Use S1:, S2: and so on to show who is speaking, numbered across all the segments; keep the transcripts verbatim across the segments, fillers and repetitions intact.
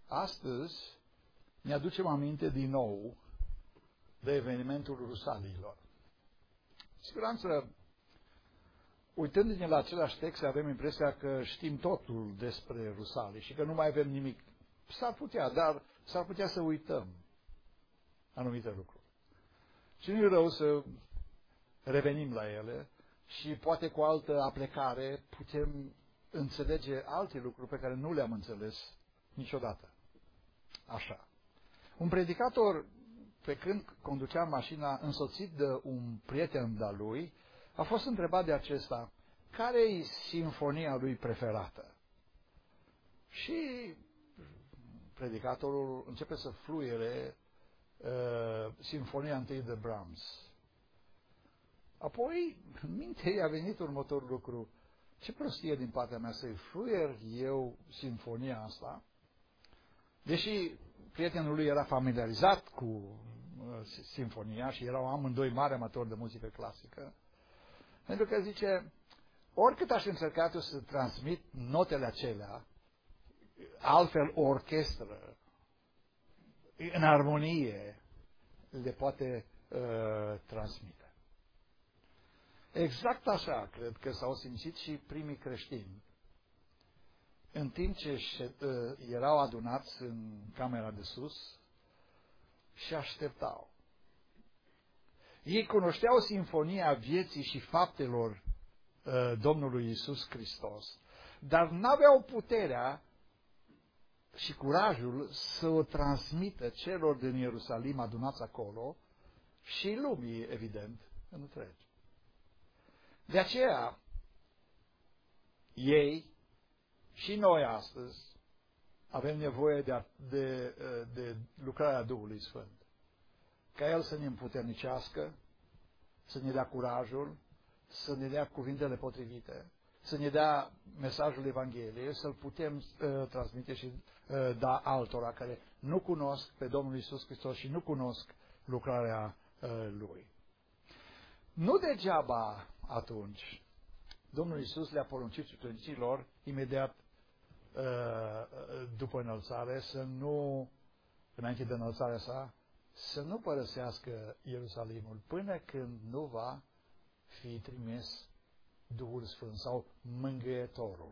S1: astăzi ne aducem aminte din nou de evenimentul Rusalilor. Siguranță, uitându-ne la același text, avem impresia că știm totul despre Rusalii și că nu mai avem nimic. S-ar putea, dar s-ar putea să uităm anumite lucruri. Și nu e rău să revenim la ele și poate cu altă aplecare putem înțelege alte lucruri pe care nu le-am înțeles niciodată. Așa. Un predicator, pe când conducea mașina, însoțit de un prieten de-a lui, a fost întrebat de acesta, care-i sinfonia lui preferată? Și predicatorul începe să fluiere uh, sinfonia întâi de Brahms. Apoi, în minte i-a venit următorul lucru. Ce prostie din partea mea să-i fluier eu sinfonia asta, deși prietenul lui era familiarizat cu uh, sinfonia și erau amândoi mari amatori de muzică clasică, pentru că zice, oricât aș încerca eu să transmit notele acelea, altfel o orchestră, în armonie, le poate uh, transmite. Exact așa, cred că s-au simțit și primii creștini, în timp ce uh, erau adunați în camera de sus și așteptau. Ei cunoșteau sinfonia vieții și faptelor uh, Domnului Iisus Hristos, dar n-aveau puterea și curajul să o transmită celor din Ierusalim adunați acolo și lumii, evident, întregi. De aceea, ei și noi astăzi avem nevoie de, de, de lucrarea Duhului Sfânt. Ca El să ne împuternicească, să ne dea curajul, să ne dea cuvintele potrivite, să ne dea mesajul Evangheliei, să-l putem uh, transmite și uh, da altora care nu cunosc pe Domnul Iisus Hristos și nu cunosc lucrarea uh, Lui. Nu degeaba atunci Domnul Iisus le-a poruncit ucenicilor imediat uh, după înălțare să nu, înainte de înălțarea sa, să nu părăsească Ierusalimul până când nu va fi trimis Duhul Sfânt sau Mângâietorul.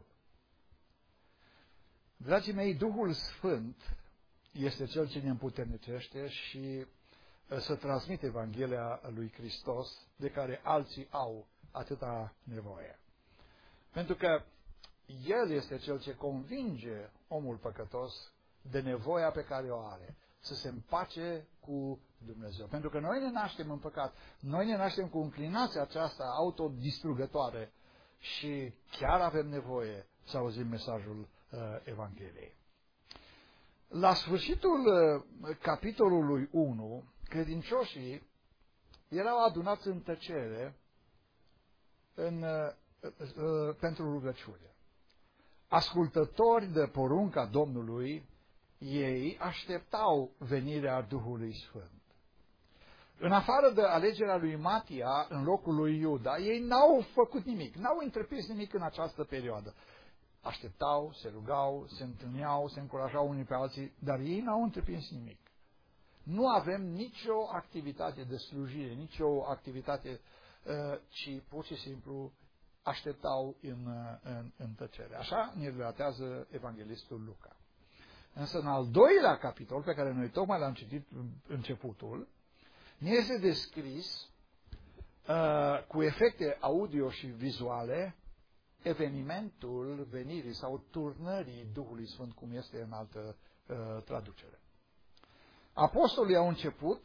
S1: Dragii mei, Duhul Sfânt este Cel ce ne împuternicește și să transmite Evanghelia lui Hristos, de care alții au atâta nevoie. Pentru că El este Cel ce convinge omul păcătos de nevoia pe care o are, să se împace cu Dumnezeu. Pentru că noi ne naștem în păcat, noi ne naștem cu înclinația aceasta autodistrugătoare și chiar avem nevoie să auzim mesajul uh, Evangheliei. La sfârșitul uh, capitolului unu, credincioșii erau adunați în tăcere în, uh, uh, pentru rugăciune. Ascultători de porunca Domnului, ei așteptau venirea Duhului Sfânt. În afară de alegerea lui Matia în locul lui Iuda, ei n-au făcut nimic, n-au întreprins nimic în această perioadă. Așteptau, se rugau, se întâlneau, se încurajau unii pe alții, dar ei n-au întreprins nimic. Nu avem nicio activitate de slujire, nicio activitate, ci pur și simplu așteptau în, în, în tăcere. Așa ne relatează evanghelistul Luca. Însă în al doilea capitol, pe care noi tocmai l-am citit începutul, ne este descris uh, cu efecte audio și vizuale evenimentul venirii sau turnării Duhului Sfânt, cum este în altă uh, traducere. Apostolii au început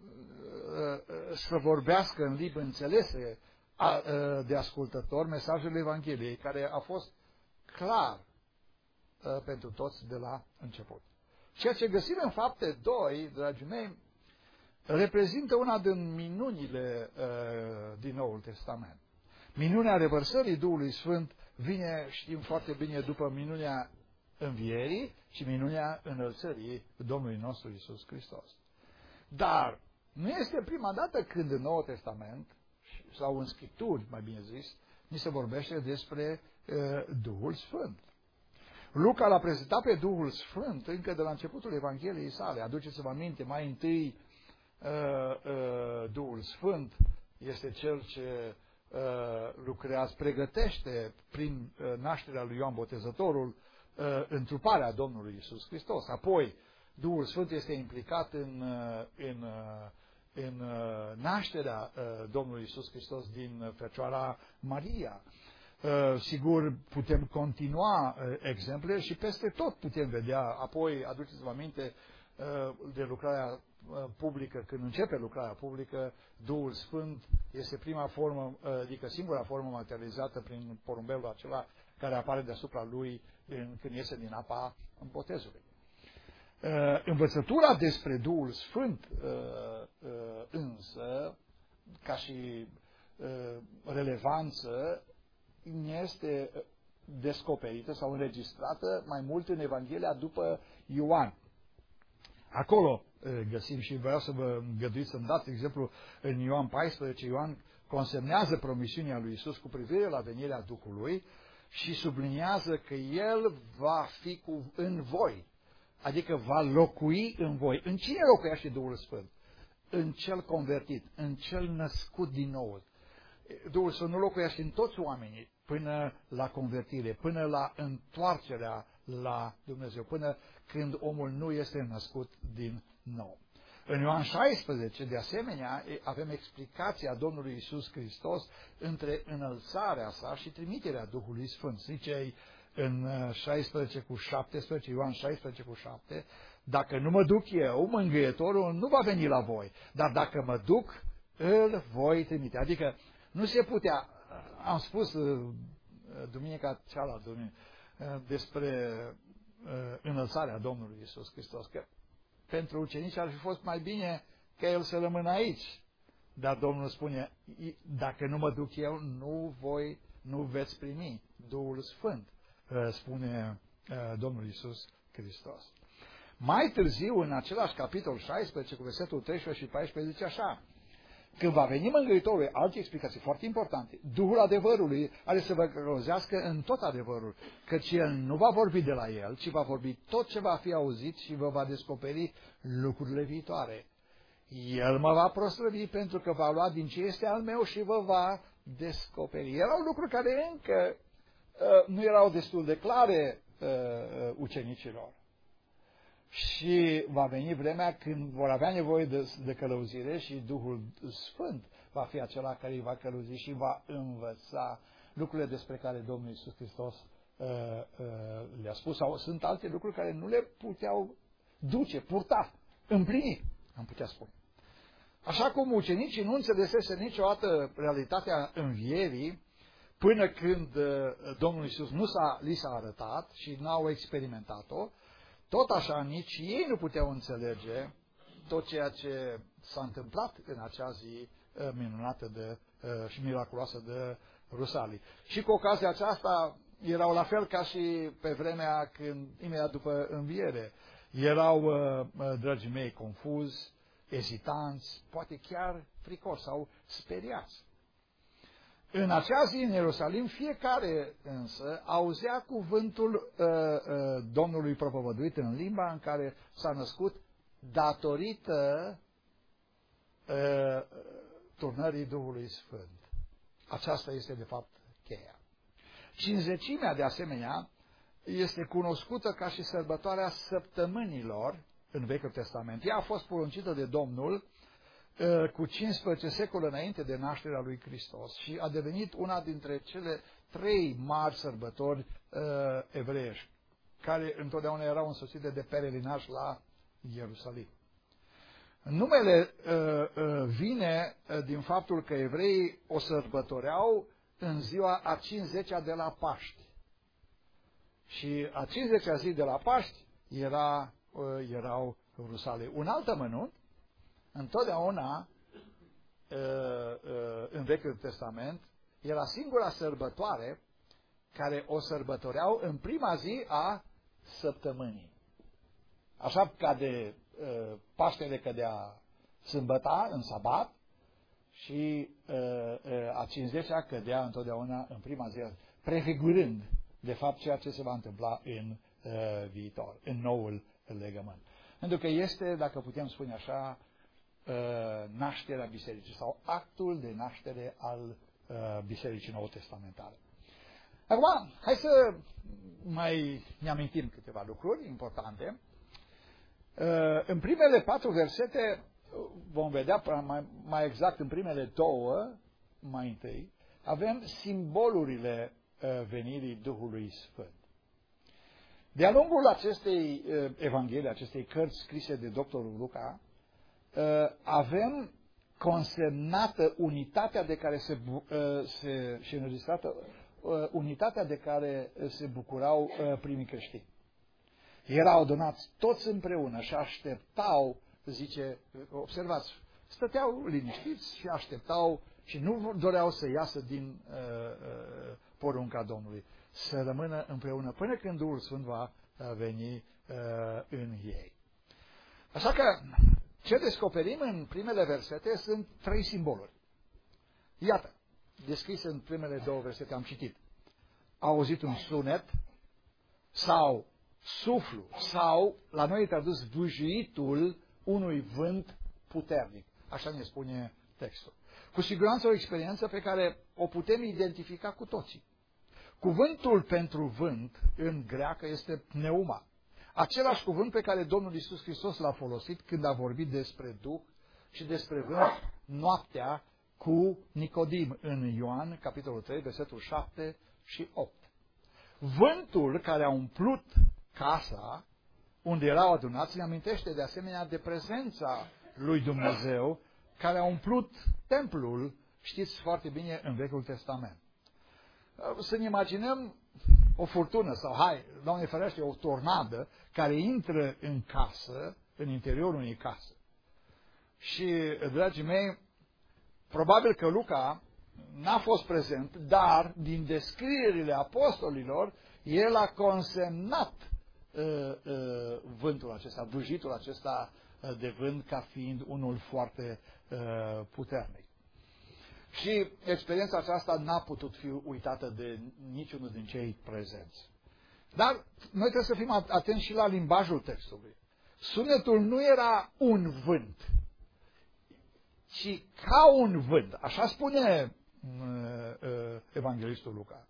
S1: uh, să vorbească în limbi înțelese uh, de ascultători mesajul Evangheliei, care a fost clar uh, pentru toți de la început. Ceea ce găsim în Fapte doi, dragii mei, reprezintă una din minunile uh, din Noul Testament. Minunea revărsării Duhului Sfânt vine, știm foarte bine, după minunea învierii și minunea înălțării Domnului nostru Iisus Hristos. Dar nu este prima dată când în Noul Testament, sau în Scripturi, mai bine zis, ni se vorbește despre uh, Duhul Sfânt. Luca l-a prezentat pe Duhul Sfânt încă de la începutul Evangheliei sale. Aduceți-vă aminte, mai întâi uh, uh, Duhul Sfânt este cel ce uh, lucrează, pregătește prin uh, nașterea lui Ioan Botezătorul uh, întruparea Domnului Iisus Hristos. Apoi, Duhul Sfânt este implicat în, uh, în, uh, în uh, nașterea uh, Domnului Iisus Hristos din Fecioara Maria. Uh, sigur, putem continua uh, exemple și peste tot putem vedea. Apoi, aduceți-vă aminte uh, de lucrarea uh, publică, când începe lucrarea publică, Duhul Sfânt este prima formă, uh, adică singura formă materializată prin porumbelul acela care apare deasupra lui în, când iese din apa în botezului. Uh, învățătura despre Duhul Sfânt uh, uh, însă, ca și uh, relevanță, este descoperită sau înregistrată mai mult în Evanghelia după Ioan. Acolo găsim și vreau să vă îngăduiți să-mi dați exemplu în Ioan paisprezece. Ioan consemnează promisiunea lui Iisus cu privire la venirea Duhului și subliniază că El va fi cu, în voi, adică va locui în voi. În cine locuiește Duhul Sfânt? În cel convertit, în cel născut din nou. Duhul Sfânt nu locuiește în toți oamenii până la convertire, până la întoarcerea la Dumnezeu, până când omul nu este născut din nou. În Ioan șaisprezece, de asemenea, avem explicația Domnului Iisus Hristos între înălțarea sa și trimiterea Duhului Sfânt. Zice în șaisprezece cu șaptesprezece, Ioan șaisprezece cu șapte, dacă nu mă duc eu, mângâietorul nu va veni la voi, dar dacă mă duc, îl voi trimite. Adică nu se putea, am spus duminica cealaltă despre înălțarea Domnului Iisus Hristos, că pentru ucenici ar fi fost mai bine ca El să rămână aici. Dar Domnul spune, dacă nu mă duc eu, nu voi, nu veți primi Duhul Sfânt, spune Domnul Iisus Hristos. Mai târziu, în același capitol șaisprezece, cu versetul treisprezece și paisprezece, zice așa: când va veni Mângâietorul, alte explicații foarte importante, Duhul adevărului are să vă călăuzească în tot adevărul, căci El nu va vorbi de la El, ci va vorbi tot ce va fi auzit și vă va descoperi lucrurile viitoare. El mă va proslăvi pentru că va lua din ce este al meu și vă va descoperi. Erau lucruri care încă uh, nu erau destul de clare uh, ucenicilor. Și va veni vremea când vor avea nevoie de, de călăuzire și Duhul Sfânt va fi acela care îi va călăuzi și va învăța lucrurile despre care Domnul Iisus Hristos uh, uh, le-a spus. Sau sunt alte lucruri care nu le puteau duce, purta, împlini, am putea spune. Așa cum ucenicii nu înțelesese niciodată realitatea învierii până când uh, Domnul Iisus nu s-a, li s-a arătat și n-au experimentat-o, tot așa, nici ei nu puteau înțelege tot ceea ce s-a întâmplat în acea zi uh, minunată de, uh, și miraculoasă de Rusalii. Și cu ocazia aceasta erau la fel ca și pe vremea când, imediat după înviere, erau, uh, dragii mei, confuzi, ezitanți, poate chiar fricoși sau speriați. În acea zi, în Ierusalim, fiecare însă auzea cuvântul uh, uh, Domnului propovăduit în limba în care s-a născut datorită uh, turnării Duhului Sfânt. Aceasta este, de fapt, cheia. Cincizecimea, de asemenea, este cunoscută ca și sărbătoarea săptămânilor în Vechiul Testament. Ea a fost poruncită de Domnul cu cincisprezece secole înainte de nașterea lui Hristos și a devenit una dintre cele trei mari sărbători uh, evreiești, care întotdeauna erau însoțite de pelerinaj la Ierusalim. Numele uh, uh, vine uh, din faptul că evreii o sărbătoreau în ziua a cincizecea de la Paști. Și a cincizecea zi de la Paști era, uh, erau Rusalii. Un alt amănunt, întotdeauna în Vechiul Testament era singura sărbătoare care o sărbătoreau în prima zi a săptămânii. Așa ca de Paștele cădea sâmbăta în sabat și a cincizecea cădea întotdeauna în prima zi, prefigurând de fapt, ceea ce se va întâmpla în uh, viitor, în noul legământ. Pentru că este, dacă putem spune așa, uh, nașterea bisericii sau actul de naștere al uh, bisericii nou-testamentale. Acum, hai să mai ne amintim câteva lucruri importante. Uh, în primele patru versete vom vedea, mai, mai exact în primele două, mai întâi, avem simbolurile uh, venirii Duhului Sfânt. De-a lungul acestei uh, evanghelii, acestei cărți scrise de doctorul Luca, uh, avem consemnată unitatea de care se, uh, se și înregistrată uh, unitatea de care se bucurau uh, primii creștini. Erau adunați toți împreună și așteptau, zice, observați, stăteau liniștiți și așteptau și nu doreau să iasă din uh, uh, porunca Domnului, să rămână împreună până când Duhul Sfânt va uh, veni uh, în ei. Așa că ce descoperim în primele versete sunt trei simboluri. Iată, descrise în primele două versete, am citit. Au auzit un sunet sau suflu sau, la noi e tradus, vâjuitul unui vânt puternic. Așa ne spune textul. Cu siguranță o experiență pe care o putem identifica cu toții. Cuvântul pentru vânt în greacă este pneuma. Același cuvânt pe care Domnul Iisus Hristos l-a folosit când a vorbit despre Duh și despre vânt noaptea cu Nicodim în Ioan, capitolul trei, versetul șapte și opt. Vântul care a umplut casa unde erau adunați ne amintește de asemenea de prezența lui Dumnezeu care a umplut templul, știți foarte bine, în Vechiul Testament. Să ne imaginăm o furtună sau, hai, Doamne ferește, o tornadă care intră în casă, în interiorul unei case. Și, dragii mei, probabil că Luca n-a fost prezent, dar din descrierile apostolilor, el a consemnat uh, uh, vântul acesta, vâjitul acesta uh, de vânt ca fiind unul foarte uh, puternic. Și experiența aceasta n-a putut fi uitată de niciunul din cei prezenți. Dar noi trebuie să fim atenți și la limbajul textului. Sunetul nu era un vânt, ci ca un vânt. Așa spune uh, uh, evanghelistul Luca.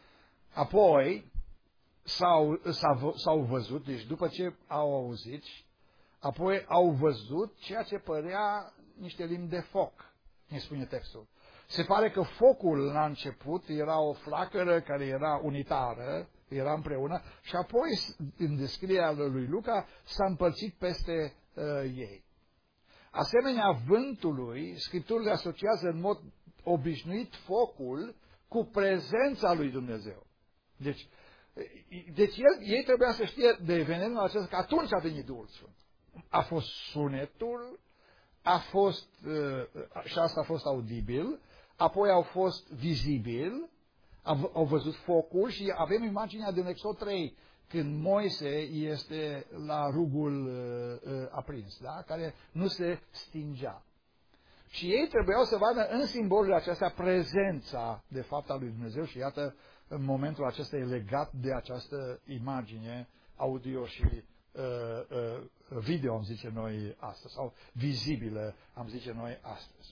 S1: Apoi s-au, s-au văzut, deci după ce au auzit, apoi au văzut ceea ce părea niște limbi de foc, ne spune textul. Se pare că focul la început era o flacără care era unitară, era împreună, și apoi, în descrierea lui Luca, s-a împărțit peste uh, ei. Asemenea vântului, Scripturile asociază în mod obișnuit focul cu prezența lui Dumnezeu. Deci, deci el, ei trebuia să știe de evenimentul acesta că atunci a venit Duhul Sfânt. A fost sunetul, a fost, uh, și asta a fost audibil, apoi au fost vizibil, au, au văzut focul și avem imaginea din Exod trei, când Moise este la rugul uh, uh, aprins, da? Care nu se stingea. Și ei trebuiau să vadă în simbolul acesta prezența, de fapt, a lui Dumnezeu și iată, în momentul acesta e legat de această imagine audio și uh, uh, video, am zice noi astăzi, sau vizibilă, am zice noi astăzi.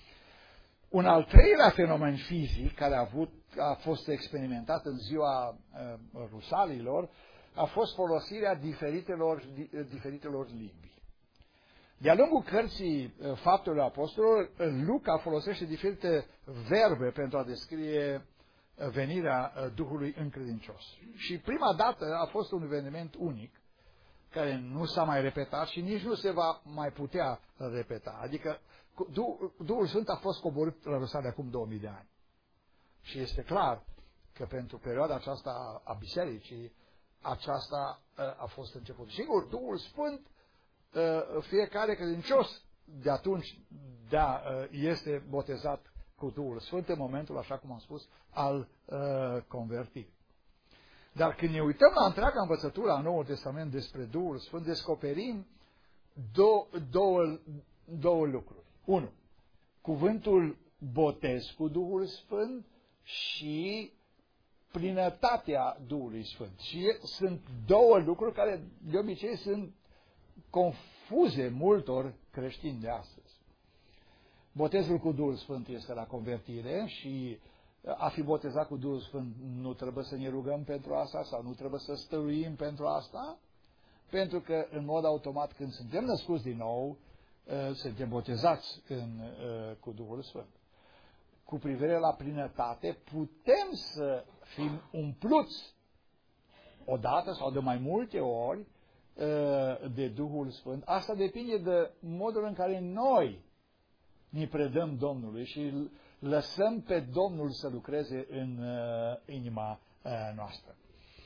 S1: Un al treilea fenomen fizic care a, avut, a fost experimentat în ziua uh, rusalilor a fost folosirea diferitelor, diferitelor limbi. De-a lungul cărții uh, Faptele Apostolilor, Luca folosește diferite verbe pentru a descrie uh, venirea uh, Duhului încredincios. Și prima dată a fost un eveniment unic, care nu s-a mai repetat și nici nu se va mai putea repeta. Adică Duhul Sfânt a fost coborât la Rusalii acum două mii de ani. Și este clar că pentru perioada aceasta a bisericii, aceasta a fost început. Sigur, Duhul Sfânt, fiecare credincios de atunci da, este botezat cu Duhul Sfânt în momentul, așa cum am spus, al convertirii. Dar când ne uităm la întreaga învățătură a Noului Testament despre Duhul Sfânt, descoperim două, două, două lucruri. Unu, cuvântul botez cu Duhul Sfânt și plinătatea Duhului Sfânt. Și sunt două lucruri care de obicei sunt confuze multor creștini de astăzi. Botezul cu Duhul Sfânt este la convertire și a fi botezat cu Duhul Sfânt nu trebuie să ne rugăm pentru asta sau nu trebuie să stăruim pentru asta, pentru că în mod automat când suntem născuți din nou, suntem botezați în, cu Duhul Sfânt. Cu privire la plinătate, putem să fim umpluți odată sau de mai multe ori de Duhul Sfânt. Asta depinde de modul în care noi ne predăm Domnului și lăsăm pe Domnul să lucreze în inima noastră.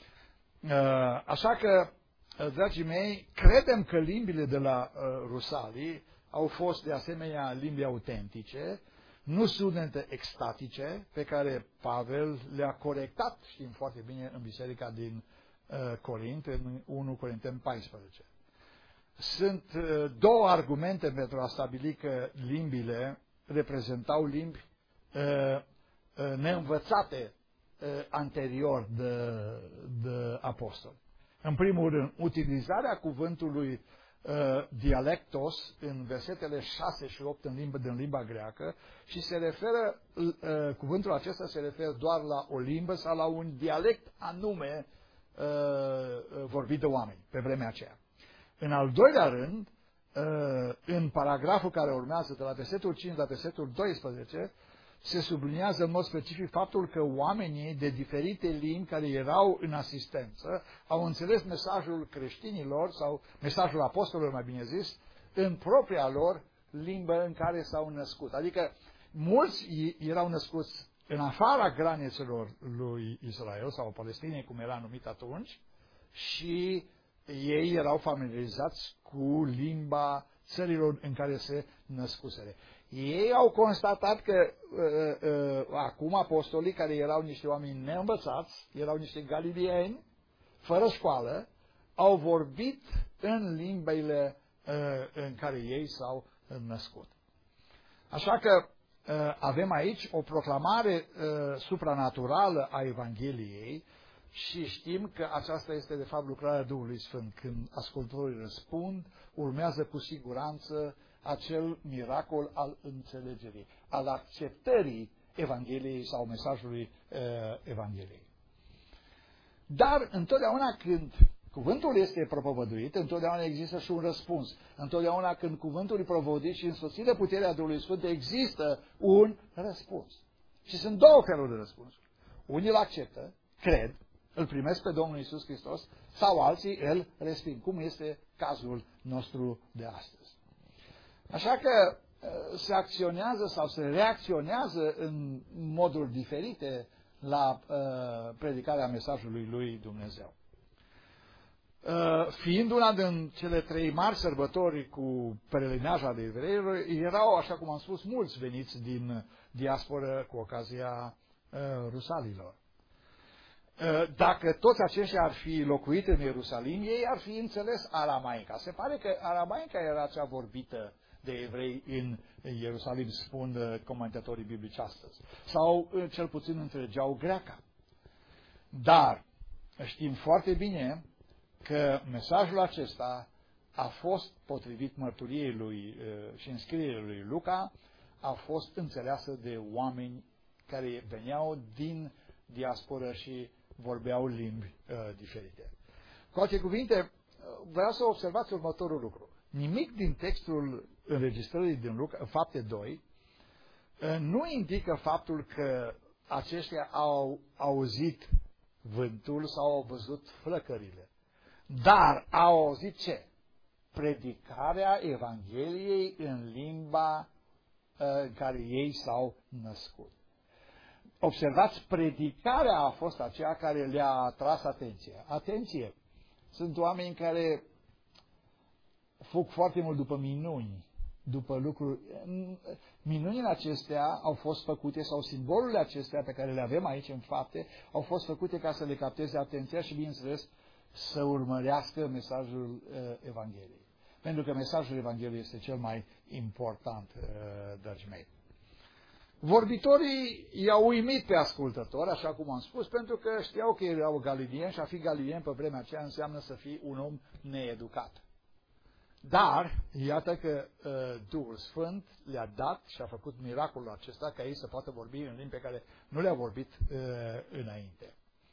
S1: Așa că, dragii mei, credem că limbile de la Rusalii au fost de asemenea limbi autentice, nu sunete extatice, pe care Pavel le-a corectat, știm foarte bine, în biserica din uh, Corint, în unu Corinteni paisprezece. Sunt uh, două argumente pentru a stabili că limbile reprezentau limbi uh, uh, neînvățate uh, anterior de, de apostol. În primul rând, utilizarea cuvântului Uh, dialectos în versetele șase și opt în limba, din limba greacă și se referă, uh, cuvântul acesta se referă doar la o limbă sau la un dialect anume uh, vorbit de oameni pe vremea aceea. În al doilea rând, uh, în paragraful care urmează de la versetul cinci la versetul doisprezece, se subliniază în mod specific faptul că oamenii de diferite limbi care erau în asistență au înțeles mesajul creștinilor sau mesajul apostolilor, mai bine zis, în propria lor limbă în care s-au născut. Adică mulți erau născuți în afara granițelor lui Israel sau Palestinei, cum era numit atunci, și ei erau familiarizați cu limba țărilor în care se născuseră. Ei au constatat că uh, uh, acum apostolii, care erau niște oameni neînvățați, erau niște galileeni, fără școală, au vorbit în limbile uh, în care ei s-au născut. Așa că uh, avem aici o proclamare uh, supranaturală a Evangheliei și știm că aceasta este de fapt lucrarea Duhului Sfânt. Când ascultătorii răspund, urmează cu siguranță acel miracol al înțelegerii, al acceptării Evangheliei sau mesajului uh, Evangheliei. Dar întotdeauna când cuvântul este propovăduit, întotdeauna există și un răspuns. Întotdeauna când cuvântul e propovăduit și însoțit de puterea Duhului Sfânt, există un răspuns. Și sunt două feluri de răspunsuri. Unii îl acceptă, cred, îl primesc pe Domnul Iisus Hristos, sau alții îl resping, cum este cazul nostru de astăzi. Așa că se acționează sau se reacționează în moduri diferite la uh, predicarea mesajului lui Dumnezeu. Uh, fiind una din cele trei mari sărbători cu pelerinajul de evreilor, erau, așa cum am spus, mulți veniți din diasporă cu ocazia uh, Rusalilor. Uh, dacă toți aceștia ar fi locuit în Ierusalim, ei ar fi înțeles aramaica. Se pare că aramaica era cea vorbită de evrei în Ierusalim, spun comentatorii biblici astăzi. Sau cel puțin înțelegeau greaca. Dar știm foarte bine că mesajul acesta a fost, potrivit mărturiei lui și înscrierii lui Luca, a fost înțeleasă de oameni care veneau din diasporă și vorbeau limbi uh, diferite. Cu alte cuvinte, vreau să observați următorul lucru. Nimic din textul înregistrării din Luca, Fapte doi, nu indică faptul că aceștia au auzit vântul sau au văzut flăcările. Dar au auzit ce? Predicarea Evangheliei în limba în care ei s-au născut. Observați, predicarea a fost aceea care le-a atras atenția. Atenție! Sunt oameni care fug foarte mult după minuni, după lucruri. Minunile acestea au fost făcute, sau simbolurile acestea pe care le avem aici în Fapte, au fost făcute ca să le capteze atenția și, bineînțeles, să urmărească mesajul uh, Evangheliei. Pentru că mesajul Evangheliei este cel mai important, uh, dragii mei. Vorbitorii i-au uimit pe ascultători, așa cum am spus, pentru că știau că erau galilieni și a fi galilien pe vremea aceea înseamnă să fii un om needucat. Dar, iată că uh, Duhul Sfânt le-a dat și a făcut miracolul acesta ca ei să poată vorbi în limbi pe care nu le-a vorbit uh, înainte.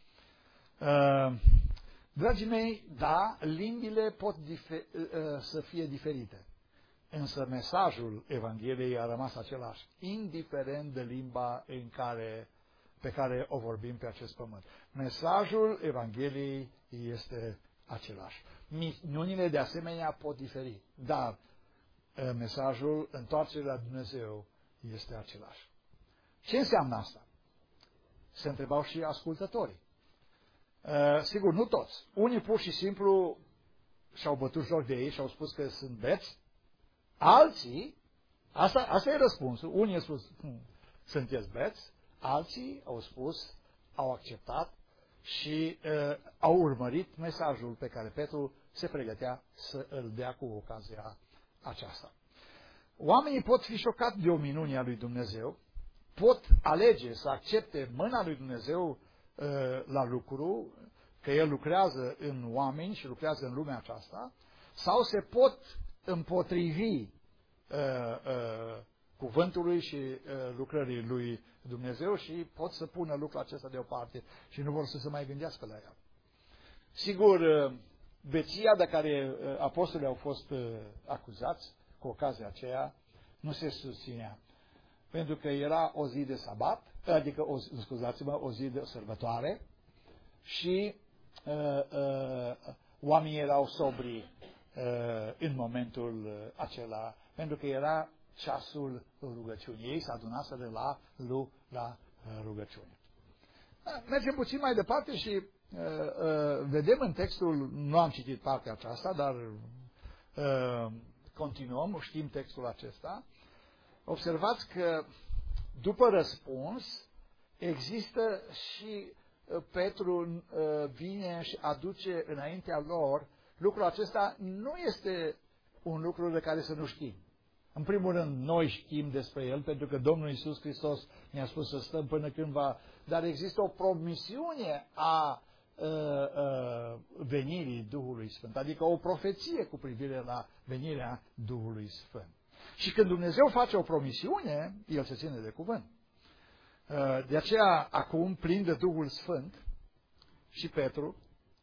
S1: Uh, dragii mei, da, limbile pot dife- uh, să fie diferite. Însă mesajul Evangheliei a rămas același, indiferent de limba în care, pe care o vorbim pe acest pământ. Mesajul Evangheliei este același. Minunile de asemenea pot diferi, dar mesajul întoarcerii la Dumnezeu este același. Ce înseamnă asta? Se întrebau și ascultătorii. Sigur, nu toți. Unii pur și simplu și-au bătut joc de ei și au spus că sunt beți. Alții, asta, asta e răspunsul, unii au spus, hm, sunteți beți, alții au spus, au acceptat și uh, au urmărit mesajul pe care Petru se pregătea să îl dea cu ocazia aceasta. Oamenii pot fi șocați de o minune a lui Dumnezeu, pot alege să accepte mâna lui Dumnezeu uh, la lucru, că El lucrează în oameni și lucrează în lumea aceasta, sau se pot împotrivi uh, uh, cuvântului și uh, lucrării lui Dumnezeu și pot să pună lucrul acesta deoparte și nu vor să se mai gândească la el. Sigur, uh, beția de care uh, apostolii au fost uh, acuzați cu ocazia aceea nu se susținea. Pentru că era o zi de sabat, adică, o, scuzați-mă, o zi de sărbătoare și uh, uh, oamenii erau sobri în momentul acela, pentru că era ceasul rugăciunii. Ei s-adunaseră la, la rugăciune. Mergem puțin mai departe și uh, uh, vedem în textul, nu am citit partea aceasta, dar uh, continuăm, știm textul acesta. Observați că după răspuns există și Petru uh, vine și aduce înaintea lor. Lucrul acesta nu este un lucru de care să nu știm. În primul rând, noi știm despre el, pentru că Domnul Iisus Hristos ne-a spus să stăm până cândva, dar există o promisiune a uh, uh, venirii Duhului Sfânt, adică o profeție cu privire la venirea Duhului Sfânt. Și când Dumnezeu face o promisiune, El se ține de cuvânt. Uh, de aceea, acum, plin de Duhul Sfânt, și Petru,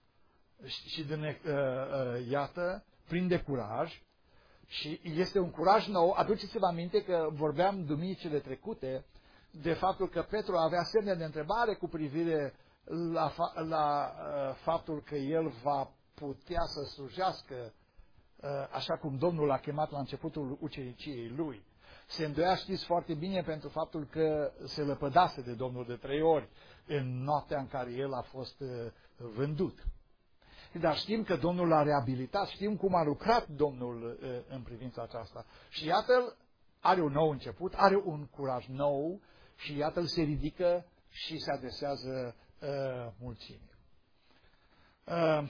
S1: și de, uh, uh, iată, plin de curaj, și este un curaj nou. Aduceți-vă aminte că vorbeam duminicile trecute de faptul că Petru avea semne de întrebare cu privire la, fa- la uh, faptul că el va putea să slujească uh, așa cum Domnul l-a chemat la începutul uceniciei lui. Se îndoia, știți foarte bine, pentru faptul că se lăpădase de Domnul de trei ori în noaptea în care el a fost uh, vândut. Dar știm că Domnul l-a reabilitat, știm cum a lucrat Domnul în privința aceasta. Și iată-l, are un nou început, are un curaj nou și iată-l se ridică și se adresează uh, mulțimii. Uh,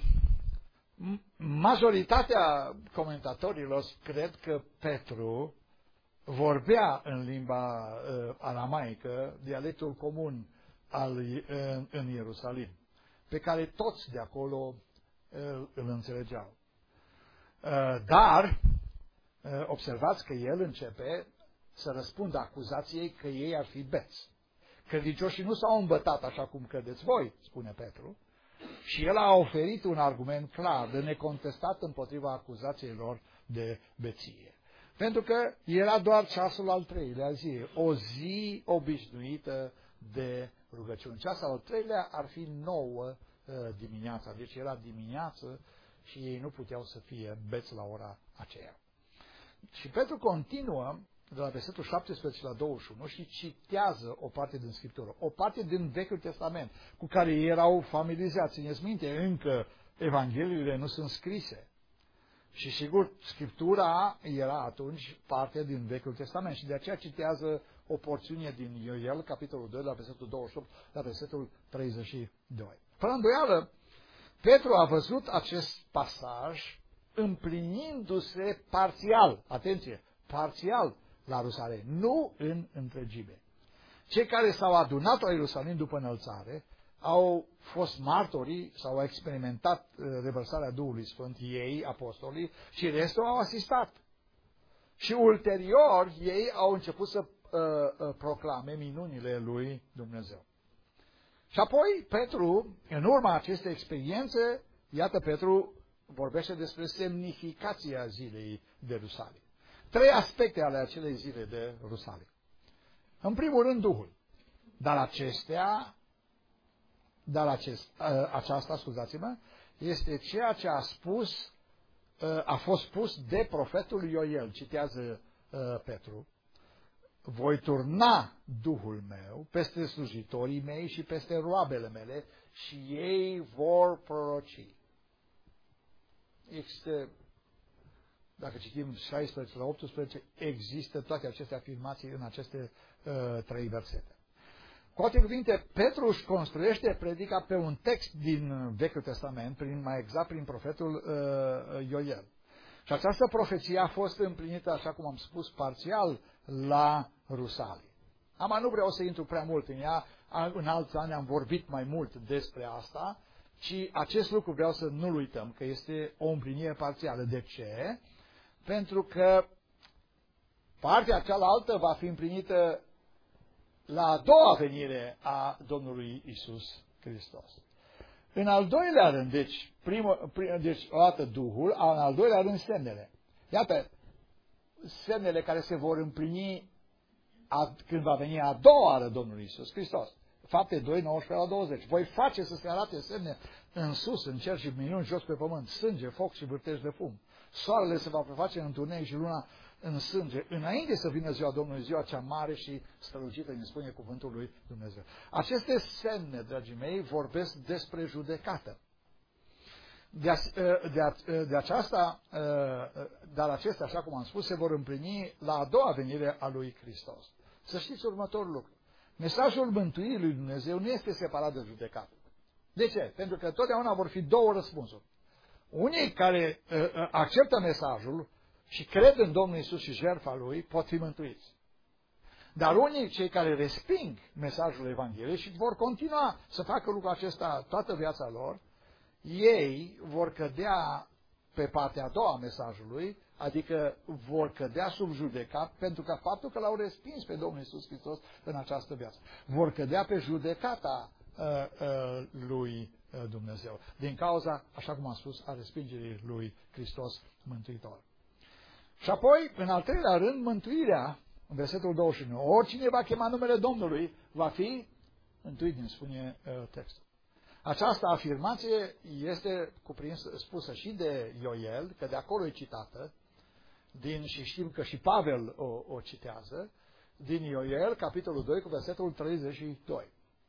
S1: majoritatea comentatorilor cred că Petru vorbea în limba uh, aramaică, dialectul comun al, uh, în Ierusalim, pe care toți de acolo îl înțelegeau. Dar, observați că el începe să răspundă acuzației că ei ar fi beți. Credincioșii nu s-au îmbătat așa cum credeți voi, spune Petru, și el a oferit un argument clar, de necontestat împotriva acuzației lor de beție. Pentru că era doar ceasul al treilea zi, o zi obișnuită de rugăciuni. Ceasul al treilea ar fi nouă dimineața, deci era dimineață și ei nu puteau să fie beți la ora aceea. Și Petru continuă de la versetul șaptesprezece la douăzeci și unu și citează o parte din Scriptură, o parte din Vechiul Testament, cu care erau familiarizați. Țineți minte, încă Evangheliile nu sunt scrise. Și sigur, Scriptura era atunci parte din Vechiul Testament și de aceea citează o porțiune din Ioel, capitolul doi, la versetul douăzeci și opt, la versetul treizeci și doi. Fără îndoială, Petru a văzut acest pasaj împlinindu-se parțial, atenție, parțial la Rusalem, nu în întregime. cei care s-au adunat la Ierusalim după înălțare au fost martorii sau au experimentat revărsarea Duhului Sfânt, ei, apostolii, și restul au asistat. Și ulterior ei au început să uh, uh, proclame minunile lui Dumnezeu. Și apoi Petru, în urma acestei experiențe, iată, Petru vorbește despre semnificația zilei de Rusalii. Trei aspecte ale acelei zile de Rusalii. În primul rând, Duhul. Dar acestea, dar acest, aceasta, scuzați-mă, este ceea ce a spus, a fost spus de profetul Ioel, citează Petru. Voi turna Duhul meu peste slujitorii mei și peste roabele mele și ei vor proroci. Există, dacă citim șaisprezece la optsprezece, există toate aceste afirmații în aceste uh, trei versete. Cu alte cuvinte, Petru își construiește predica pe un text din Vechiul Testament, prin, mai exact prin profetul uh, Ioel. Și această profeție a fost împlinită, așa cum am spus, parțial la Rusalii. Ama nu vreau să intru prea mult în ea, în alți ani am vorbit mai mult despre asta, ci acest lucru vreau să nu-l uităm, că este o împlinire parțială. De ce? Pentru că partea cealaltă va fi împlinită la a doua venire a Domnului Isus Hristos. În al doilea rând, deci, primul, prim, deci o dată Duhul, în al doilea rând semnele. Iată, semnele care se vor împlini a, când va veni a doua oară Domnului Isus Hristos. Fapte doi, nouăsprezece la douăzeci. Voi face să se arate semne în sus, în cer și minuni jos pe pământ, sânge, foc și vârtej de fum. Soarele se va preface în întuneric și luna în sânge, înainte să vină ziua Domnului, ziua cea mare și strălucită, ne spune cuvântul lui Dumnezeu. Aceste semne, dragii mei, vorbesc despre judecată. De, a, de, a, de aceasta, dar acestea, așa cum am spus, se vor împlini la a doua venire a lui Hristos. Să știți următorul lucru. Mesajul mântuirii lui Dumnezeu nu este separat de judecată. De ce? Pentru că totdeauna vor fi două răspunsuri. Unii care acceptă mesajul și cred în Domnul Iisus și jertfa Lui, pot fi mântuiți. Dar unii, cei care resping mesajul Evangheliei și vor continua să facă lucrul acesta toată viața lor, ei vor cădea pe partea a doua a mesajului, adică vor cădea sub judecat, pentru că faptul că l-au respins pe Domnul Iisus Hristos în această viață. Vor cădea pe judecata uh, uh, lui uh, Dumnezeu, din cauza, așa cum am spus, a respingerii lui Hristos Mântuitor. Și apoi, în al treilea rând, mântuirea, în versetul douăzeci și nouă, oricine va chema numele Domnului, va fi mântuit, îmi spune uh, textul. Această afirmație este cuprins, spusă și de Ioel, că de acolo e citată, din, și știm că și Pavel o, o citează, din Ioel, capitolul doi, cu versetul treizeci și doi.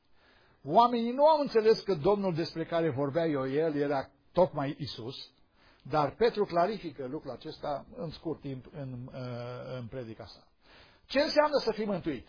S1: Oamenii nu au înțeles că Domnul despre care vorbea Ioel era tocmai Isus, dar Petru clarifică lucrul acesta în scurt timp în, în predica sa. Ce înseamnă să fii mântuit?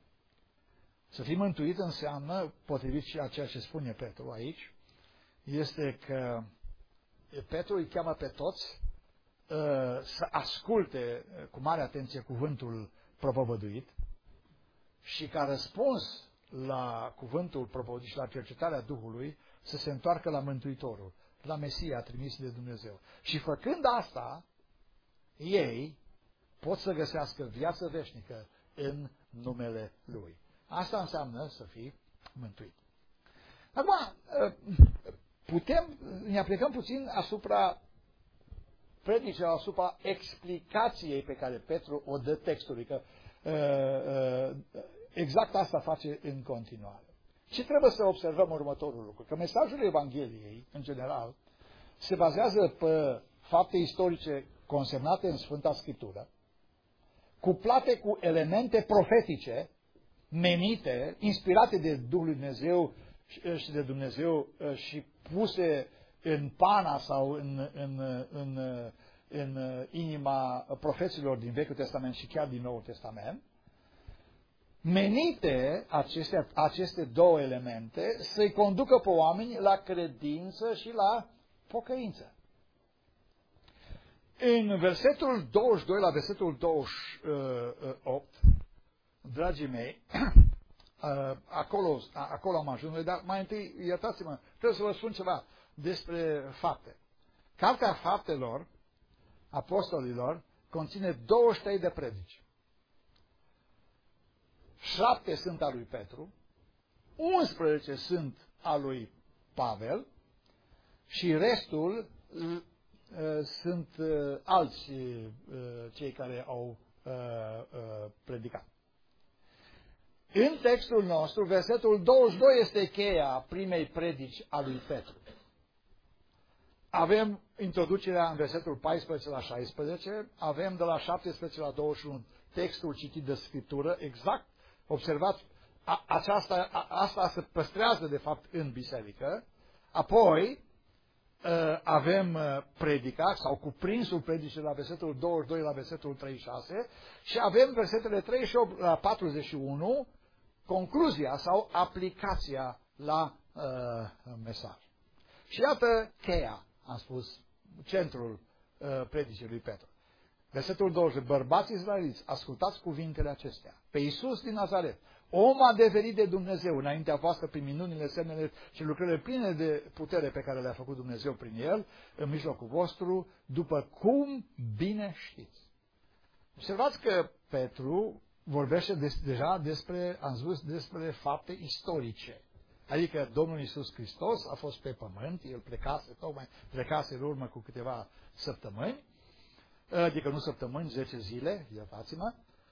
S1: Să fii mântuit înseamnă, potrivit și a ceea ce spune Petru aici, este că Petru îi cheamă pe toți uh, să asculte cu mare atenție cuvântul propovăduit și ca răspuns la cuvântul propovăduit și la cercetarea Duhului să se întoarcă la Mântuitorul, la Mesia trimis de Dumnezeu. Și făcând asta, ei pot să găsească viață veșnică în numele Lui. Asta înseamnă să fii mântuit. Acum, putem, ne aplicăm puțin asupra predicii, asupra explicației pe care Petru o dă textului, că exact asta face în continuare. Și trebuie să observăm următorul lucru, că mesajul Evangheliei, în general, se bazează pe fapte istorice consemnate în Sfânta Scriptură, cuplate cu elemente profetice, menite, inspirate de Duhul Dumnezeu și de Dumnezeu și puse în pana sau în, în, în, în inima profeților din Vechiul Testament și chiar din Noul Testament, menite aceste, aceste două elemente să-i conducă pe oameni la credință și la pocăință. În versetul douăzeci și doi la versetul douăzeci și opt, dragii mei, acolo, acolo am ajuns, dar mai întâi, iertați-mă, trebuie să vă spun ceva despre fapte. Cartea Faptelor Apostolilor conține douăzeci și trei de predici. Șapte sunt a lui Petru, unsprezece sunt a lui Pavel și restul uh, sunt uh, alți uh, cei care au uh, uh, predicat. În textul nostru, versetul douăzeci și doi este cheia primei predici a lui Petru. Avem introducerea în versetul paisprezece la șaisprezece, avem de la șaptesprezece la douăzeci și unu textul citit de Scriptură, exact, observați, a, aceasta, a, asta se păstrează de fapt în biserică, apoi a, avem predica sau cuprinsul predicii la versetul douăzeci și doi la versetul treizeci și șase și avem versetele treizeci și opt la patruzeci și unu, concluzia sau aplicația la uh, mesaj. Și iată cheia, am spus, centrul uh, predicii lui Petru. Versetul douăzeci, bărbați izraeliți, ascultați cuvintele acestea. Pe Iisus din Nazaret, om adeverit de Dumnezeu înaintea voastră prin minunile, semnele și lucrările pline de putere pe care le-a făcut Dumnezeu prin El, în mijlocul vostru, după cum bine știți. Observați că Petru vorbește des, deja despre, am spus, despre fapte istorice. Adică Domnul Iisus Hristos a fost pe pământ, El plecase, tocmai plecase în urmă cu câteva săptămâni, adică nu săptămâni, zece zile, iertați-mă,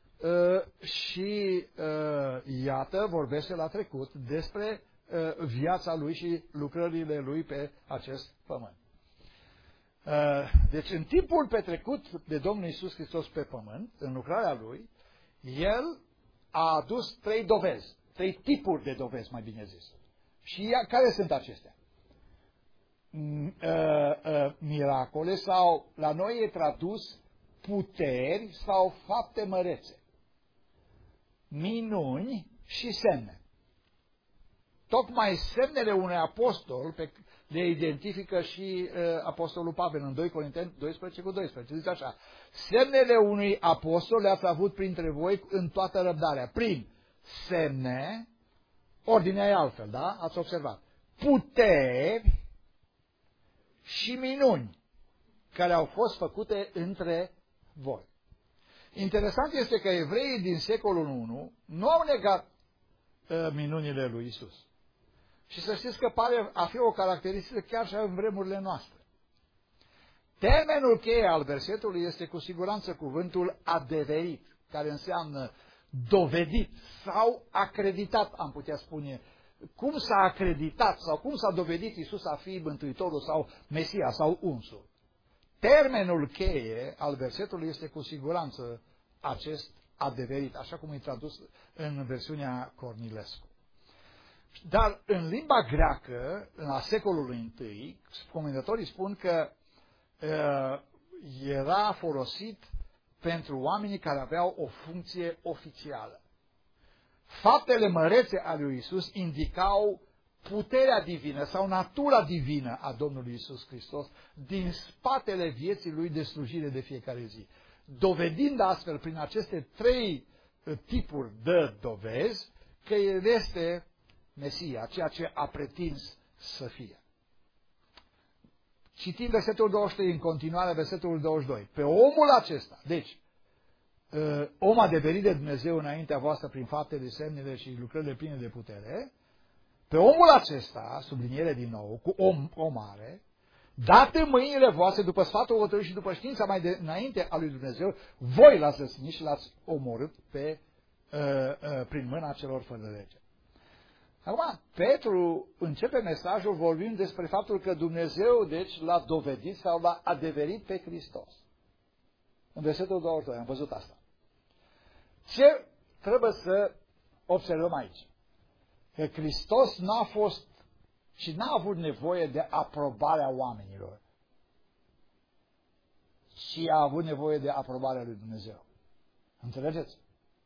S1: și iată, vorbește la trecut despre viața Lui și lucrările Lui pe acest pământ. Deci în timpul petrecut de Domnul Iisus Hristos pe pământ, în lucrarea Lui, El a adus trei dovezi, trei tipuri de dovezi, mai bine zis. Și care sunt acestea? Miracole sau, la noi e tradus, puteri sau fapte mărețe. Minuni și semne. Tocmai semnele unui apostol pe, le identifică și uh, apostolul Pavel în doi Corinteni doisprezece cu doisprezece. Zice așa, semnele unui apostol le-ați avut printre voi în toată răbdarea, prin semne, ordinea e altfel, da? Ați observat. Puteri și minuni care au fost făcute între voi. Interesant este că evreii din secolul unu nu au negat uh, minunile lui Isus. Și să știți că pare a fi o caracteristică chiar și în vremurile noastre. Termenul cheie al versetului este cu siguranță cuvântul adeverit, care înseamnă dovedit sau acreditat, am putea spune. Cum s-a acreditat sau cum s-a dovedit Isus a fi Mântuitorul sau Mesia sau unsul. Termenul cheie al versetului este cu siguranță acest adeverit, așa cum e tradus în versiunea Cornilescu. Dar în limba greacă, la secolul I, comentatorii spun că uh, era folosit pentru oamenii care aveau o funcție oficială. Faptele mărețe ale lui Isus indicau puterea divină sau natura divină a Domnului Isus Hristos din spatele vieții lui de slujire de fiecare zi. Dovedind astfel prin aceste trei tipuri de dovezi că El este Mesia, ceea ce a pretins să fie. Citim versetul douăzeci și trei în continuare, versetul douăzeci și doi. Pe omul acesta, deci, om adeverit de Dumnezeu înaintea voastră prin faptele, semnele și lucrările pline de putere, pe omul acesta, subliniere din nou, cu om, o mare, dat în mâinile voastre după sfatul hotărât și după știința mai de, înainte a lui Dumnezeu, voi l-ați răstinit și l-ați omorât pe, uh, uh, prin mâna celor fără lege. Acum, Petru începe mesajul vorbind despre faptul că Dumnezeu, deci, l-a dovedit sau l-a adeverit pe Hristos. În versetul douăzeci și doi am văzut asta. Ce trebuie să observăm aici? Că Hristos n-a fost și n-a avut nevoie de aprobarea oamenilor, ci a avut nevoie de aprobarea lui Dumnezeu. Înțelegeți?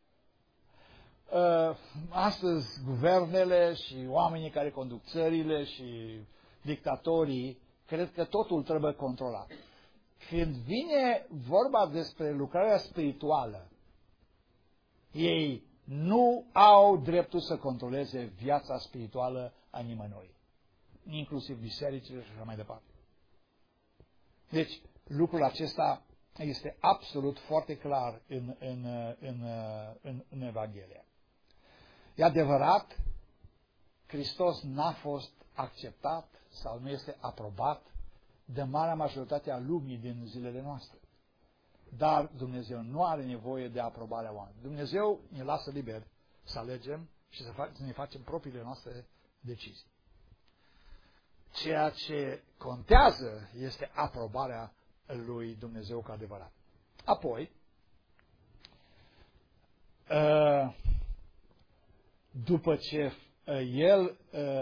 S1: Astăzi, guvernele și oamenii care conduc țările și dictatorii cred că totul trebuie controlat. Când vine vorba despre lucrarea spirituală, ei nu au dreptul să controleze viața spirituală a nimănui, inclusiv bisericile și așa mai departe. Deci, lucrul acesta este absolut foarte clar în, în, în, în, în Evanghelie. E adevărat, Hristos n-a fost acceptat sau nu este aprobat de marea majoritate a lumii din zilele noastre. Dar Dumnezeu nu are nevoie de aprobarea oamenilor. Dumnezeu ne lasă liber să alegem și să, fac, să ne facem propriile noastre decizii. Ceea ce contează este aprobarea lui Dumnezeu cu adevărat. Apoi, după ce el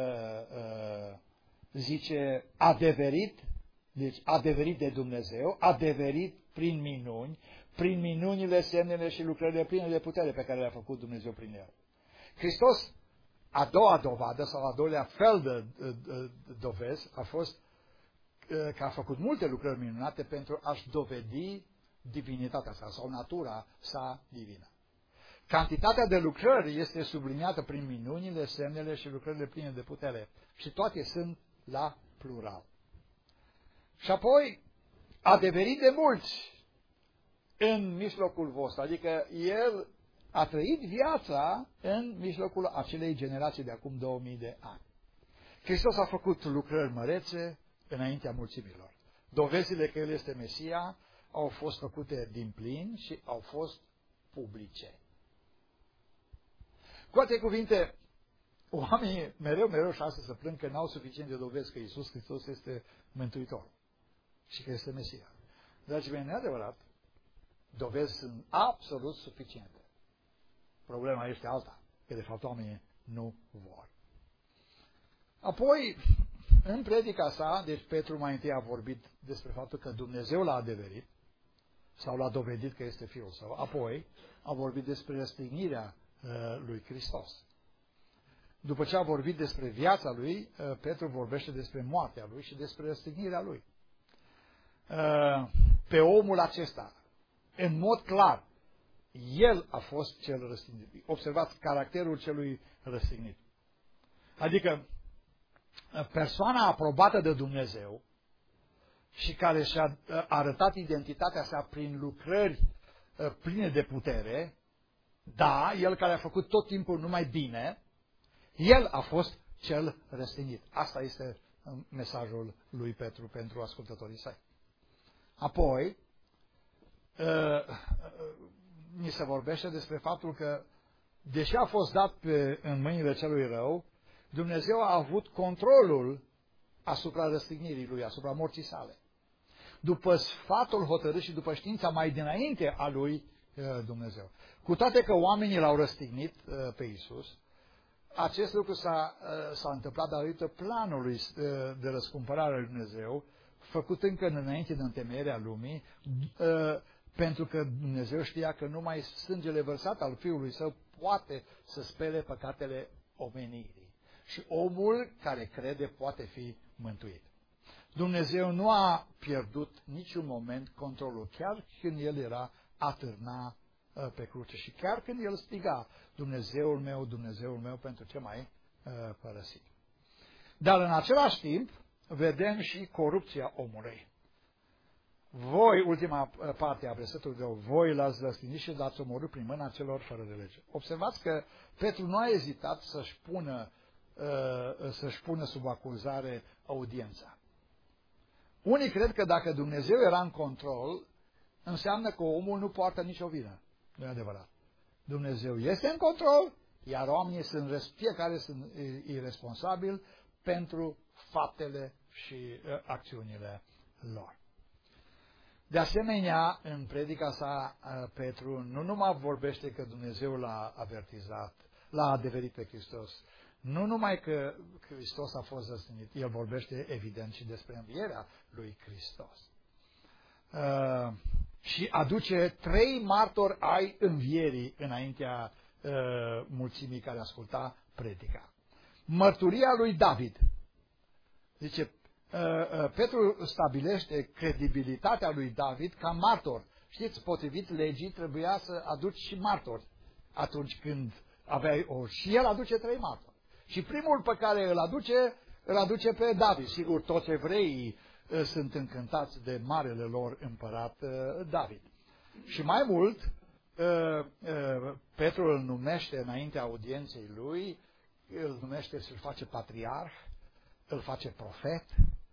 S1: zice adeverit, deci adeverit de Dumnezeu, adeverit prin minuni, prin minunile, semnele și lucrările pline de putere pe care le-a făcut Dumnezeu prin el. Hristos, a doua dovadă sau a doilea fel de dovezi a fost că a făcut multe lucrări minunate pentru a-și dovedi divinitatea sa sau natura sa divină. Cantitatea de lucrări este subliniată prin minunile, semnele și lucrările pline de putere și toate sunt la plural. Și apoi, adeverit de mulți în mijlocul vostru, adică el a trăit viața în mijlocul acelei generații de acum două mii de ani. Hristos a făcut lucrări mărețe înaintea mulțimilor. Dovezile că el este Mesia au fost făcute din plin și au fost publice. Cu alte cuvinte, oamenii mereu, mereu și astăzi să plâng că n-au suficient de dovezi că Iisus Hristos este Mântuitor și că este Mesia. Dragii mei, neadevărat, dovezi sunt absolut suficiente. Problema este alta, că de fapt oamenii nu vor. Apoi, în predica sa, deci Petru mai întâi a vorbit despre faptul că Dumnezeu l-a adeverit sau l-a dovedit că este Fiul Său. Apoi a vorbit despre răstignirea uh, lui Hristos. După ce a vorbit despre viața lui, uh, Petru vorbește despre moartea lui și despre răstignirea lui. Uh, pe omul acesta, în mod clar, el a fost cel răstignit. Observați caracterul celui răstignit. Adică persoana aprobată de Dumnezeu și care și-a arătat identitatea sa prin lucrări pline de putere, da, el care a făcut tot timpul numai bine, el a fost cel răstignit. Asta este mesajul lui Petru pentru ascultătorii săi. Apoi, mi se vorbește despre faptul că, deși a fost dat pe, în mâinile celui rău, Dumnezeu a avut controlul asupra răstignirii lui, asupra morții sale. După sfatul hotărât și după știința mai dinainte a lui Dumnezeu. Cu toate că oamenii l-au răstignit pe Iisus, acest lucru s-a, s-a întâmplat datorită planului de răscumpărare a lui Dumnezeu, făcut încă înainte de întemeierea lumii, pentru că Dumnezeu știa că numai sângele vărsat al Fiului Său poate să spele păcatele omenirii. Și omul care crede poate fi mântuit. Dumnezeu nu a pierdut niciun moment controlul, chiar când El era atârna pe cruce și chiar când El striga, Dumnezeul meu, Dumnezeul meu, pentru ce m-ai părăsit. Dar în același timp, vedem și corupția omului. Voi, ultima parte a versetului de voi l-ați răstignit și l-ați omorât prin mâna celor fără de lege. Observați că Petru nu a ezitat să-și pună, să-și pună sub acuzare audiența. Unii cred că dacă Dumnezeu era în control, înseamnă că omul nu poartă nicio vină. Nu e adevărat. Dumnezeu este în control, iar oamenii sunt, fiecare sunt irresponsabili pentru faptele și acțiunile lor. De asemenea, în predica sa, Petru nu numai vorbește că Dumnezeu l-a avertizat, l-a adeverit pe Hristos, nu numai că Hristos a fost răstignit, el vorbește evident și despre învierea lui Hristos. Uh, și aduce trei martori ai învierii înaintea uh, mulțimii care asculta predica. Mărturia lui David. Zice, Petru stabilește credibilitatea lui David ca martor. Știți, potrivit legii trebuia să aduci și martori atunci când aveai o... Și el aduce trei martori. Și primul pe care îl aduce, îl aduce pe David. Sigur, toți evreii uh, sunt încântați de marele lor împărat uh, David. Și mai mult, uh, uh, Petru îl numește înaintea audienței lui, îl numește și îl face patriarh, îl face profet.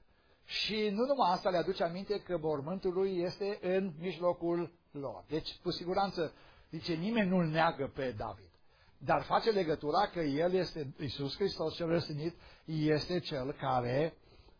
S1: Și nu numai asta, le aduce aminte că mormântul lui este în mijlocul lor. Deci, cu siguranță, zice, nimeni nu-l neagă pe David. Dar face legătura că el este, Iisus Hristos cel răstignit, este cel care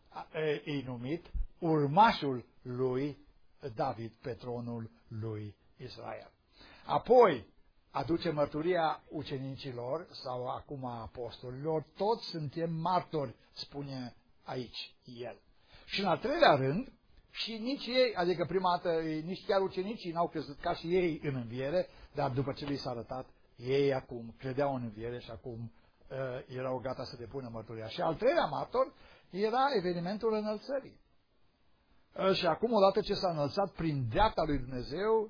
S1: e numit urmașul lui David pe tronul lui Israel. Apoi aduce mărturia ucenicilor sau acum apostolilor, toți suntem martori, spune aici el. Și în al treilea rând, și nici ei, adică prima dată, nici chiar ucenicii n-au crezut ca și ei în înviere, dar după ce li s-a arătat, ei acum credeau în înviere și acum uh, erau gata să depună mărturia. Și al treilea martor era evenimentul înălțării. Uh, și acum, odată ce s-a înălțat prin dreapta lui Dumnezeu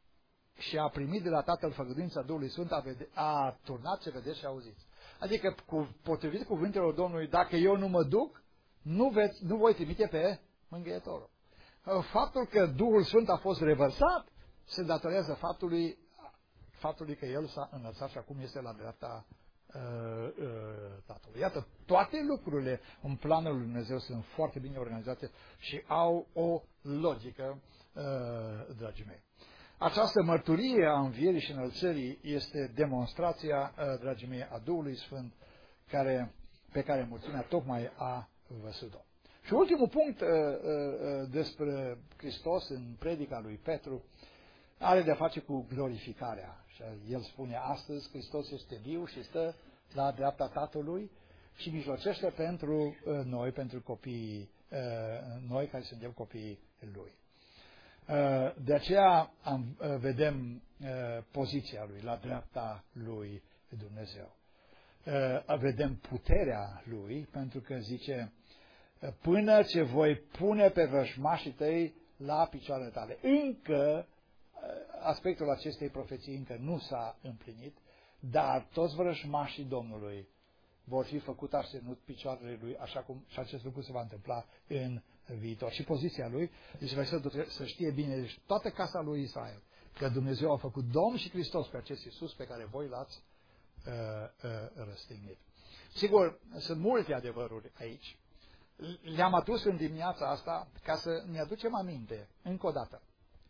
S1: și a primit de la Tatăl făgăduința Duhului Sfânt, a, vede, a turnat ce vedeți și auziți. Adică, cu, potrivit cuvintelor Domnului, dacă eu nu mă duc, nu, veți, nu voi trimite pe Mângâietorul. Faptul că Duhul Sfânt a fost revărsat se datorează faptului, faptului că El s-a înălțat și acum este la dreapta uh, uh, Tatălui. Iată, toate lucrurile în planul lui Dumnezeu sunt foarte bine organizate și au o logică, uh, dragii mei. Această mărturie a învierii și înălțării este demonstrația, uh, dragii mei, a Duhului Sfânt care, pe care mulțimea tocmai a văzut-o. Și ultimul punct uh, uh, despre Hristos în predica lui Petru are de-a face cu glorificarea. Și el spune, astăzi Hristos este viu și stă la dreapta Tatălui și mijlocește pentru uh, noi, pentru copiii, uh, noi care suntem copiii Lui. Uh, de aceea am, uh, vedem uh, poziția Lui la dreapta Lui Dumnezeu. Uh, vedem puterea Lui, pentru că zice, până ce voi pune pe vrăjmașii tăi la picioarele tale. Încă, aspectul acestei profeții încă nu s-a împlinit, dar toți vrăjmașii Domnului vor fi făcut aștenut picioarele lui, așa cum și acest lucru se va întâmpla în viitor. Și poziția lui, deci versetul să știe bine, deci toată casa lui Israel, că Dumnezeu a făcut Domn și Hristos pe acest Iisus pe care voi l-ați uh, uh, răstignit. Sigur, sunt multe adevăruri aici. Le-am adus în dimineața asta ca să ne aducem aminte, încă o dată,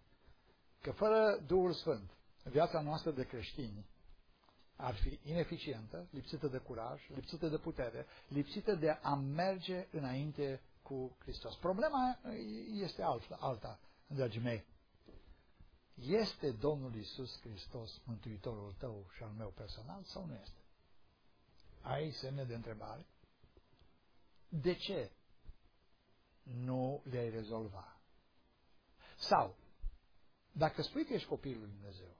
S1: că fără Duhul Sfânt, viața noastră de creștini ar fi ineficientă, lipsită de curaj, lipsită de putere, lipsită de a merge înainte cu Hristos. Problema este alta, alta, dragii mei. Este Domnul Iisus Hristos Mântuitorul tău și al meu personal sau nu este? Ai semne de întrebare? De ce nu le-ai rezolva? Sau, dacă spui că ești copilul lui Dumnezeu,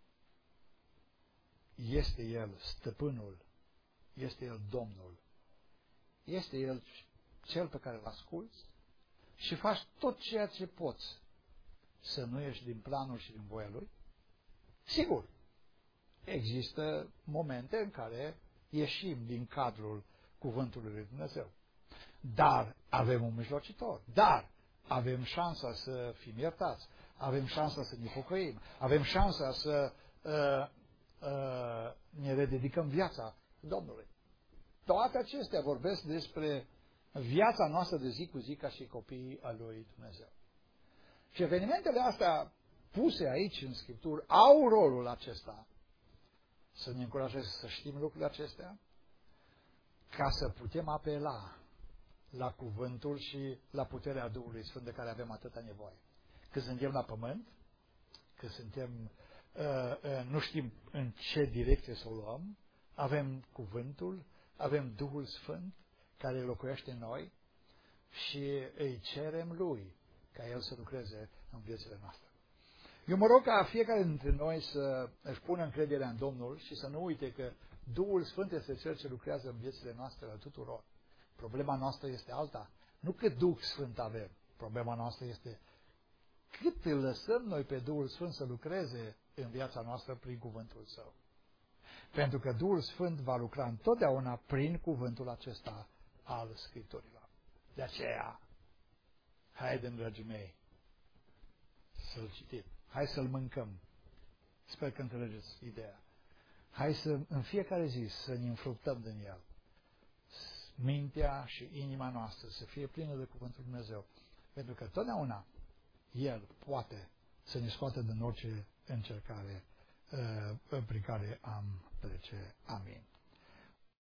S1: este El stăpânul, este El Domnul, este El Cel pe care îl asculți și faci tot ceea ce poți să nu ieși din planul și din voia Lui? Sigur, există momente în care ieșim din cadrul cuvântului lui Dumnezeu. Dar avem un mijlocitor. Dar avem șansa să fim iertați. Avem șansa să ne pocăim. Avem șansa să uh, uh, ne rededicăm viața Domnului. Toate acestea vorbesc despre viața noastră de zi cu zi ca și copiii al lui Dumnezeu. Și evenimentele astea puse aici în Scripturi au rolul acesta să ne încurajeze să știm lucrurile acestea, ca să putem apela la cuvântul și la puterea Duhului Sfânt de care avem atâta nevoie. Când suntem la pământ, când suntem, uh, uh, nu știm în ce direcție să o luăm, avem cuvântul, avem Duhul Sfânt care locuiește în noi și îi cerem Lui ca El să lucreze în viețile noastre. Eu mă rog ca fiecare dintre noi să își pună încrederea în Domnul și să nu uite că Duhul Sfânt este Cel ce lucrează în viețile noastre la tuturor. Problema noastră este alta. Nu că Duh Sfânt avem. Problema noastră este cât îl lăsăm noi pe Duhul Sfânt să lucreze în viața noastră prin cuvântul Său. Pentru că Duhul Sfânt va lucra întotdeauna prin cuvântul acesta al Scripturilor. De aceea, haidem, dragii mei, să-l citim. Hai să-l mâncăm. Sper că înțelegeți ideea. Hai să, în fiecare zi, să ne înfructăm din el. Mintea și inima noastră să fie plină de cuvântul Lui Dumnezeu. Pentru că totdeauna el poate să ne scoată din orice încercare uh, prin care am trece. Amin.